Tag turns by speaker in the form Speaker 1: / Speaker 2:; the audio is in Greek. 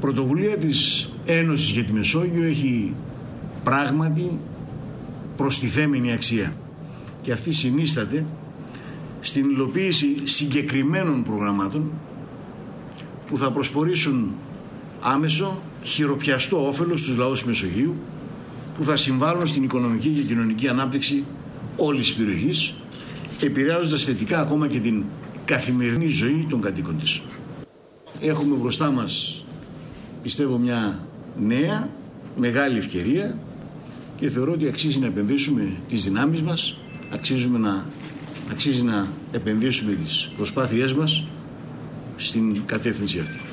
Speaker 1: πρωτοβουλία της Ένωσης για τη Μεσόγειο έχει πράγματι προστιθέμενη αξία και αυτή συνίσταται στην υλοποίηση συγκεκριμένων προγραμμάτων που θα προσφορήσουν άμεσο χειροπιαστό όφελος στους λαούς της Μεσογείου, που θα συμβάλλουν στην οικονομική και κοινωνική ανάπτυξη όλης της περιοχής, επηρεάζοντας θετικά ακόμα και την καθημερινή ζωή των κατοίκων της. Έχουμε μπροστά μας, πιστεύω, μια νέα μεγάλη ευκαιρία και θεωρώ ότι αξίζει να επενδύσουμε τις δυνάμεις μας, αξίζει να επενδύσουμε τις προσπάθειές μας στην κατεύθυνση αυτή.